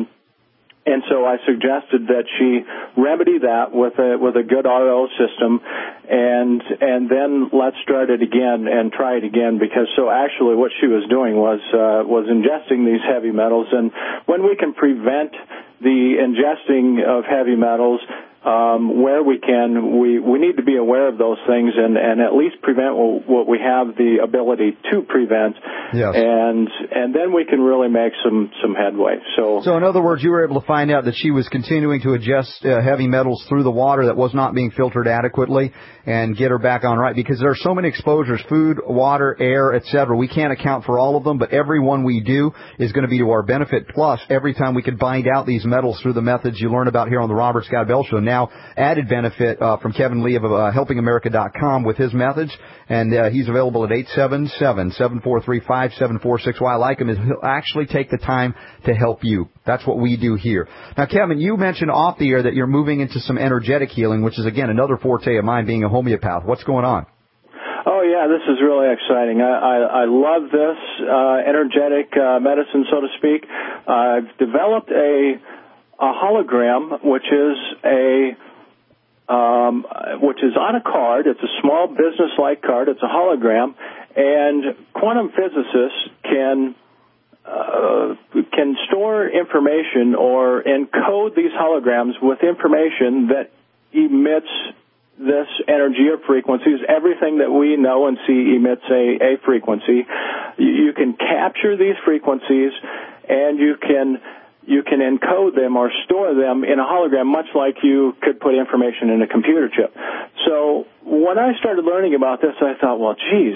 And so I suggested that she remedy that with a with a good R O system, and and then let's start it again and try it again, because so actually what she was doing was uh, was ingesting these heavy metals, and when we can prevent the ingesting of heavy metals um, where we can, we, we need to be aware of those things and, and at least prevent what we have the ability to prevent. Yes. And and then we can really make some, some headway. So, so in other words, you were able to find out that she was continuing to ingest uh, heavy metals through the water that was not being filtered adequately, and get her back on right, because there are so many exposures, food, water, air, et cetera. We can't account for all of them, but every one we do is going to be to our benefit. Plus, every time we can bind out these metals through the methods you learn about here on the Robert Scott Bell Show. Now, added benefit uh, from Kevin Lee of uh, helping america dot com with his methods, and uh, he's available at eight seven seven, seven four three, five seven four six. Why I like him is he'll actually take the time to help you. That's what we do here. Now, Kevin, you mentioned off the air that you're moving into some energetic healing, which is, again, another forte of mine, being a homeopath. What's going on? Oh, yeah, this is really exciting. I, I, I love this uh, energetic uh, medicine, so to speak. Uh, I've developed a a hologram, which is a um, which is on a card. It's a small business-like card. It's a hologram, and quantum physicists can uh, can store information or encode these holograms with information that emits this energy or frequencies. Everything that we know and see emits a, a frequency. You can capture these frequencies, and you can you can encode them or store them in a hologram, much like you could put information in a computer chip. So when I started learning about this, I thought, well, geez,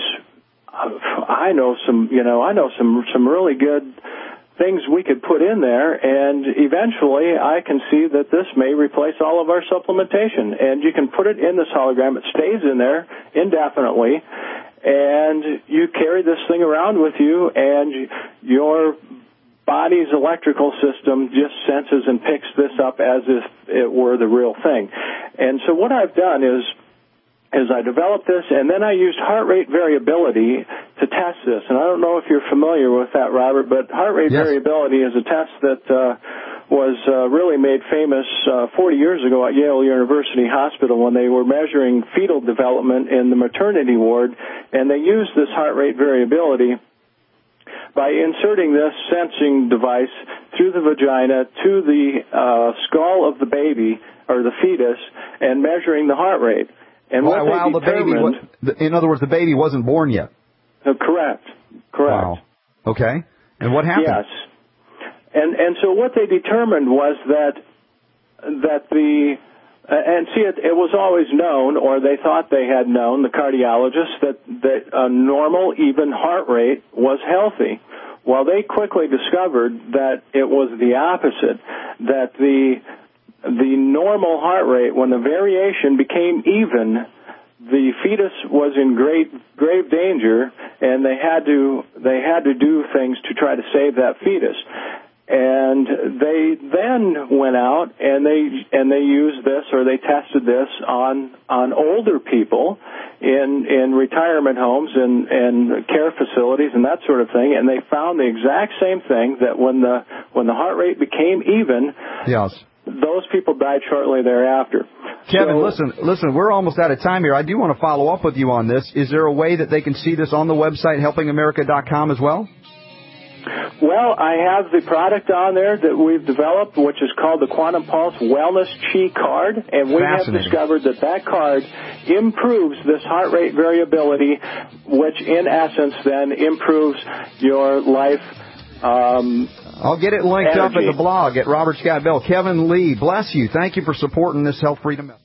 I know some, you know, I know some some really good things we could put in there, and eventually I can see that this may replace all of our supplementation. And you can put it in this hologram. It stays in there indefinitely, and you carry this thing around with you, and your body's electrical system just senses and picks this up as if it were the real thing. And so what I've done is is I developed this, and then I used heart rate variability to test this. And I don't know if you're familiar with that, Robert, but heart rate yes. variability is a test that uh, was uh, really made famous uh, forty years ago at Yale University Hospital when they were measuring fetal development in the maternity ward, and they used this heart rate variability by inserting this sensing device through the vagina to the uh, skull of the baby or the fetus and measuring the heart rate. And while, while the baby, was, in other words, the baby wasn't born yet. Uh, correct. Correct. Wow. Okay. And what happened? Yes. And and so what they determined was that that the uh, and see it it was always known, or they thought they had known, the cardiologists, that that a normal even heart rate was healthy. Well, they quickly discovered that it was the opposite, that the the normal heart rate, when the variation became even, the fetus was in great grave danger, and they had to they had to do things to try to save that fetus. And they then went out and they and they used this, or they tested this on on older people in in retirement homes and and care facilities and that sort of thing, and they found the exact same thing, that when the when the heart rate became even, yes, those people died shortly thereafter. Kevin, so, listen, listen, we're almost out of time here. I do want to follow up with you on this. Is there a way that they can see this on the website, helping america dot com, as well? Well, I have the product on there that we've developed, which is called the Quantum Pulse Wellness Chi Card, and we have discovered that that card improves this heart rate variability, which in essence then improves your life. Um, I'll get it linked energy. up at the blog at Robert Scott Bell. Kevin Lee, bless you. Thank you for supporting this Health Freedom Message.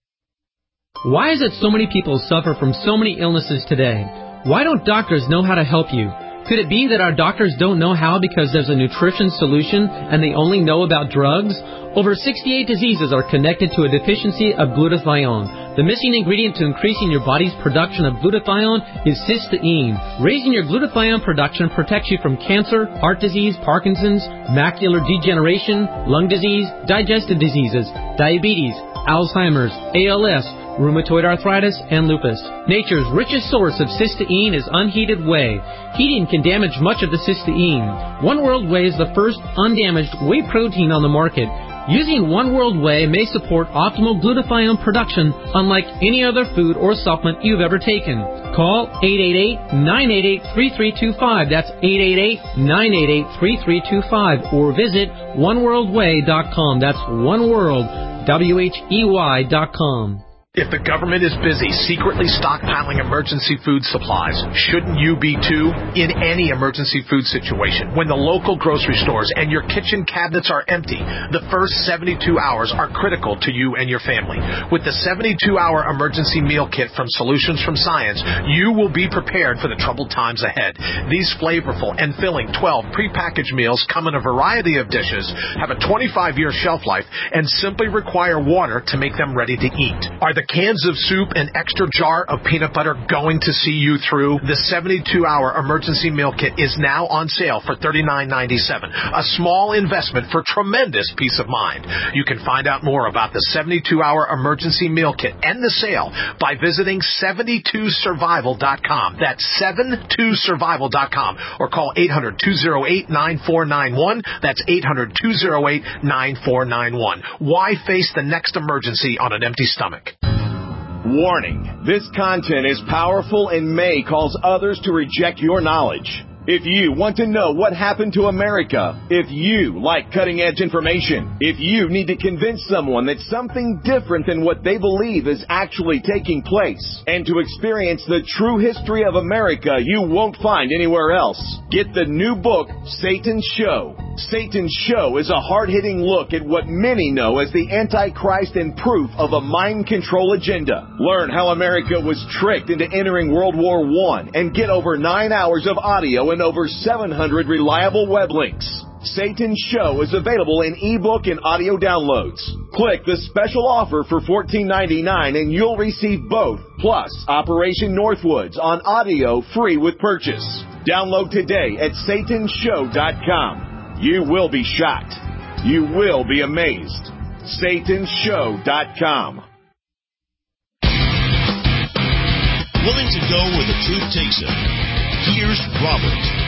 Why is it so many people suffer from so many illnesses today? Why don't doctors know how to help you? Could it be that our doctors don't know how because there's a nutrition solution and they only know about drugs? Over sixty-eight diseases are connected to a deficiency of glutathione. The missing ingredient to increasing your body's production of glutathione is cysteine. Raising your glutathione production protects you from cancer, heart disease, Parkinson's, macular degeneration, lung disease, digestive diseases, diabetes, Alzheimer's, A L S, rheumatoid arthritis, and lupus. Nature's richest source of cysteine is unheated whey. Heating can damage much of the cysteine. One World Whey is the first undamaged whey protein on the market. Using One World Whey may support optimal glutathione production unlike any other food or supplement you've ever taken. Call eight eight eight, nine eight eight, three three two five. That's eight eight eight, nine eight eight, three three two five. Or visit one world way dot com. That's One World, W H E Y dot com. If the government is busy secretly stockpiling emergency food supplies, shouldn't you be too? In any emergency food situation, when the local grocery stores and your kitchen cabinets are empty, the first seventy-two hours are critical to you and your family. With the seventy-two hour emergency meal kit from Solutions from Science, you will be prepared for the troubled times ahead. These flavorful and filling twelve prepackaged meals come in a variety of dishes, have a twenty-five year shelf life, and simply require water to make them ready to eat. Are the cans of soup and extra jar of peanut butter going to see you through? The seventy-two hour emergency meal kit is now on sale for thirty-nine ninety-seven. A small investment for tremendous peace of mind. You can find out more about the seventy-two hour emergency meal kit and the sale by visiting seventy-two survival dot com. That's seventy-two survival dot com, or call eight hundred, two oh eight, nine four nine one. That's eight hundred, two oh eight, nine four nine one. Why face the next emergency on an empty stomach? Warning, this content is powerful and may cause others to reject your knowledge. If you want to know what happened to America, if you like cutting-edge information, if you need to convince someone that something different than what they believe is actually taking place, and to experience the true history of America you won't find anywhere else, get the new book, Satan's Show. Satan's Show is a hard-hitting look at what many know as the Antichrist and proof of a mind control agenda. Learn how America was tricked into entering World War One and get over nine hours of audio and over seven hundred reliable web links. Satan's Show is available in ebook and audio downloads. Click the special offer for fourteen ninety-nine and you'll receive both, plus Operation Northwoods on audio free with purchase. Download today at Satans Show dot com. You will be shocked. You will be amazed. Satans Show dot com. Willing to go where the truth takes him. Here's Robert.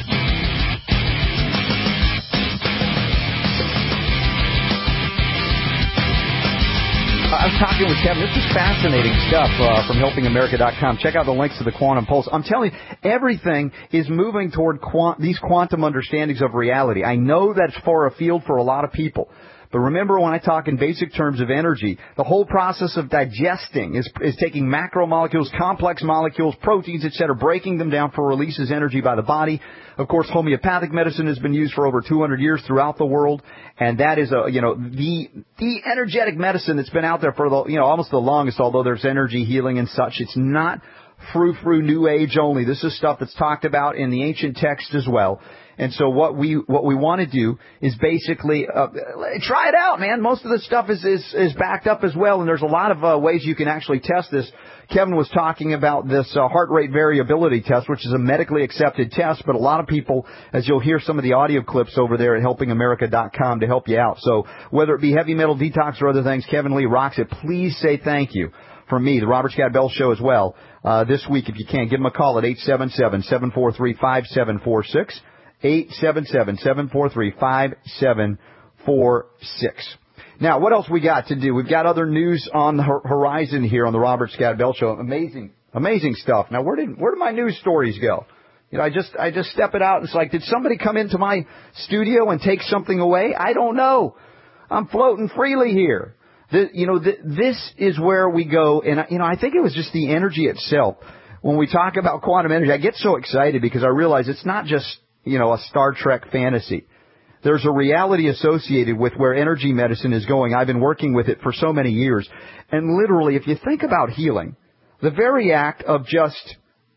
I was talking with Kevin. This is fascinating stuff uh, from helping america dot com. Check out the links to the Quantum Pulse. I'm telling you, everything is moving toward quant- these quantum understandings of reality. I know that's far afield for a lot of people. But remember, when I talk in basic terms of energy, the whole process of digesting is, is taking macromolecules, complex molecules, proteins, et cetera, breaking them down for release as energy by the body. Of course, homeopathic medicine has been used for over two hundred years throughout the world, and that is, a, you know, the the energetic medicine that's been out there for the, you know, almost the longest. Although there's energy healing and such, it's not frou-frou New Age only. This is stuff that's talked about in the ancient text as well. And so what we what we want to do is basically uh, try it out, man. Most of the stuff is, is is backed up as well, and there's a lot of uh, ways you can actually test this. Kevin was talking about this uh, heart rate variability test, which is a medically accepted test, but a lot of people, as you'll hear some of the audio clips over there at helping america dot com to help you out. So whether it be heavy metal detox or other things, Kevin Lee rocks it. Please say thank you from me, the Robert Scott Bell Show as well. Uh, this week, if you can, give him a call at eight seven seven, seven four three, five seven four six. eight seven seven, seven four three, five seven four six. Now, what else we got to do? We've got other news on the horizon here on the Robert Scott Bell Show. Amazing, amazing stuff. Now, where did where did my news stories go? You know, I just I just step it out. And it's like, did somebody come into my studio and take something away? I don't know. I'm floating freely here. The, you know, the, this is where we go, and you know, I think it was just the energy itself. When we talk about quantum energy, I get so excited because I realize it's not just, you know, a Star Trek fantasy. There's a reality associated with where energy medicine is going. I've been working with it for so many years. And literally, if you think about healing, the very act of just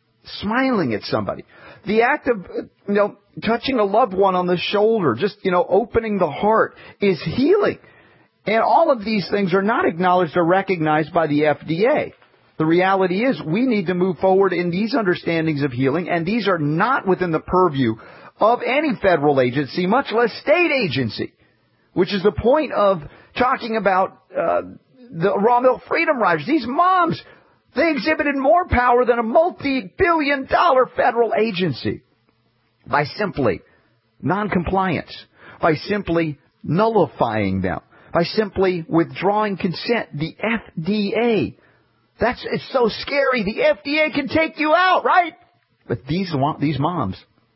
smiling at somebody, the act of, you know, touching a loved one on the shoulder, just, you know, opening the heart is healing. And all of these things are not acknowledged or recognized by the F D A. The reality is we need to move forward in these understandings of healing, and these are not within the purview of any federal agency, much less state agency, which is the point of talking about uh, the Raw Milk Freedom Riders. These moms, they exhibited more power than a multi-billion dollar federal agency by simply noncompliance, by simply nullifying them, by simply withdrawing consent. The F D A. That's, it's so scary. The F D A can take you out, right? But these these moms,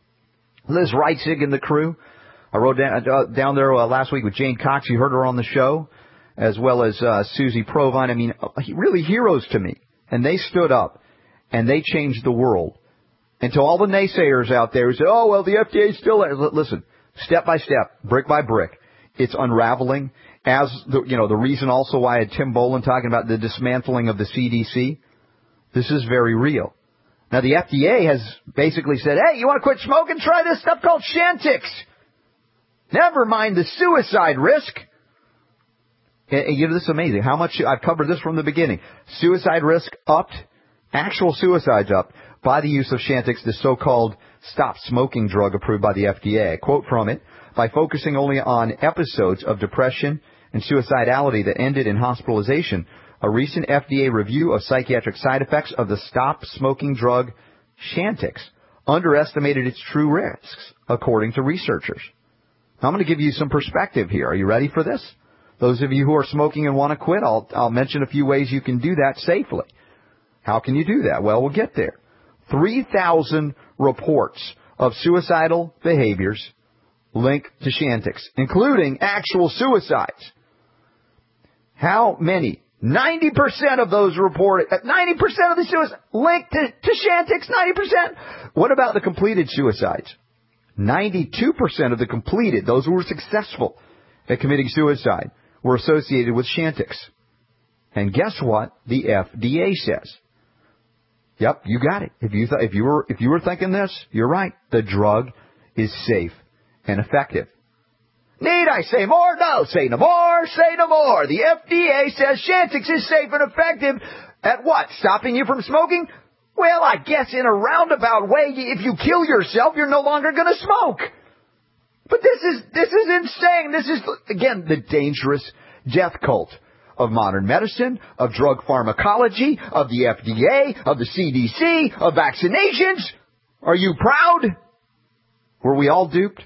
Liz Reitzig and the crew, I wrote down, uh, down there uh, last week with Jane Cox. You heard her on the show, as well as uh, Susie Provine. I mean, really heroes to me. And they stood up, and they changed the world. And to all the naysayers out there who say, oh, well, the F D A is still there. Listen, step by step, brick by brick, it's unraveling. As the, you know, the reason also why I had Tim Boland talking about the dismantling of the C D C, this is very real. Now, the F D A has basically said, hey, you want to quit smoking? Try this stuff called Chantix. Never mind the suicide risk. And, and you know, this is amazing. How much, I've covered this from the beginning. Suicide risk upped, actual suicides upped by the use of Chantix, the so-called stop smoking drug approved by the F D A. A quote from it, by focusing only on episodes of depression and suicidality that ended in hospitalization, a recent F D A review of psychiatric side effects of the stop smoking drug Chantix underestimated its true risks, according to researchers. Now, I'm going to give you some perspective here. Are you ready for this? Those of you who are smoking and want to quit, I'll, I'll mention a few ways you can do that safely. How can you do that? Well, we'll get there. three thousand reports of suicidal behaviors linked to Chantix, including actual suicides. How many? ninety percent of those reported, ninety percent of the suicides linked to, to Chantix, ninety percent. What about the completed suicides? ninety-two percent of the completed, those who were successful at committing suicide, were associated with Chantix. And guess what the F D A says? Yep, you got it. If you th- if you were if you were thinking this, you're right. The drug is safe and effective. Need I say more? No, say no more, say no more. The F D A says Chantix is safe and effective at what? Stopping you from smoking? Well, I guess in a roundabout way, if you kill yourself, you're no longer going to smoke. But this is this is insane. This is, again, the dangerous death cult of modern medicine, of drug pharmacology, of the F D A, of the C D C, of vaccinations. Are you proud? Were we all duped?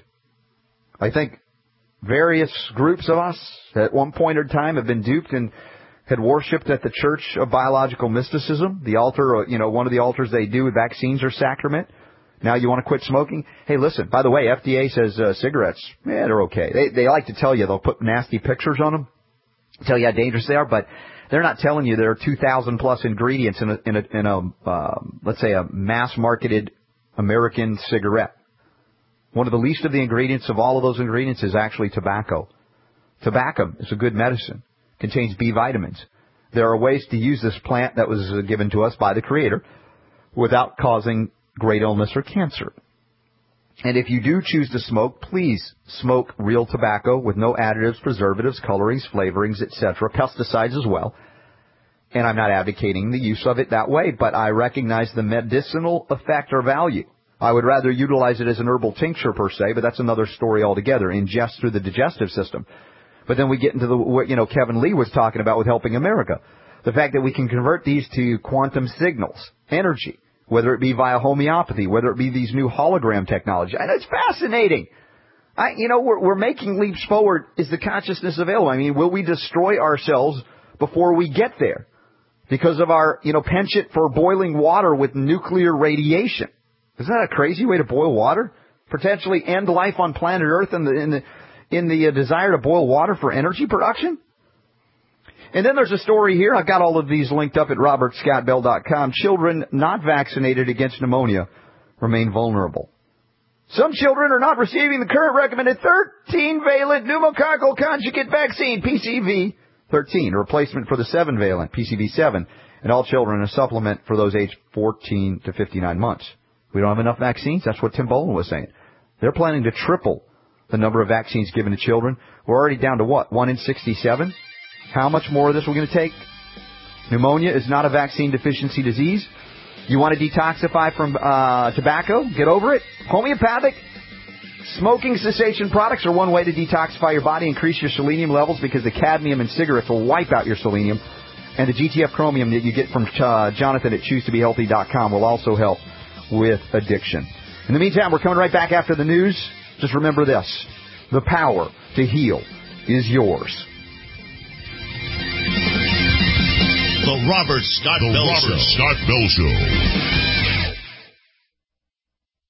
I think various groups of us at one point in time have been duped and had worshipped at the Church of Biological Mysticism. The altar, you know, one of the altars they do with vaccines or sacrament. Now you want to quit smoking? Hey, listen, by the way, F D A says uh, cigarettes, yeah, they're okay. They, they like to tell you, they'll put nasty pictures on them, tell you how dangerous they are, but they're not telling you there are two thousand plus ingredients in a, in a, in a uh, let's say, a mass-marketed American cigarette. One of the least of the ingredients of all of those ingredients is actually tobacco. Tobacco is a good medicine. Contains B vitamins. There are ways to use this plant that was given to us by the Creator without causing great illness or cancer. And if you do choose to smoke, please smoke real tobacco with no additives, preservatives, colorings, flavorings, et cetera, pesticides as well. And I'm not advocating the use of it that way, but I recognize the medicinal effect or value. I would rather utilize it as an herbal tincture per se, but that's another story altogether, ingest through the digestive system. But then we get into the, what, you know, Kevin Lee was talking about with Helping America. The fact that we can convert these to quantum signals, energy, whether it be via homeopathy, whether it be these new hologram technology. And it's fascinating. I, you know, we're, we're making leaps forward. Is the consciousness available? I mean, will we destroy ourselves before we get there because of our, you know, penchant for boiling water with nuclear radiation? Isn't that a crazy way to boil water? Potentially end life on planet Earth in the, in the, in the uh, desire to boil water for energy production? And then there's a story here. I've got all of these linked up at robert scott bell dot com. Children not vaccinated against pneumonia remain vulnerable. Some children are not receiving the current recommended thirteen-valent pneumococcal conjugate vaccine, P C V thirteen, a replacement for the seven-valent, P C V seven, and all children a supplement for those aged fourteen to fifty-nine months. We don't have enough vaccines? That's what Tim Boland was saying. They're planning to triple the number of vaccines given to children. We're already down to what, one in sixty-seven? How much more of this we're going to take? Pneumonia is not a vaccine deficiency disease. You want to detoxify from uh, tobacco? Get over it. Homeopathic smoking cessation products are one way to detoxify your body, increase your selenium levels, because the cadmium in cigarettes will wipe out your selenium. And the G T F chromium that you get from uh, Jonathan at choose to be healthy dot com will also help with addiction. In the meantime, we're coming right back after the news. Just remember this. The power to heal is yours. The Robert Scott Bell Show. Robert Scott Bell Show.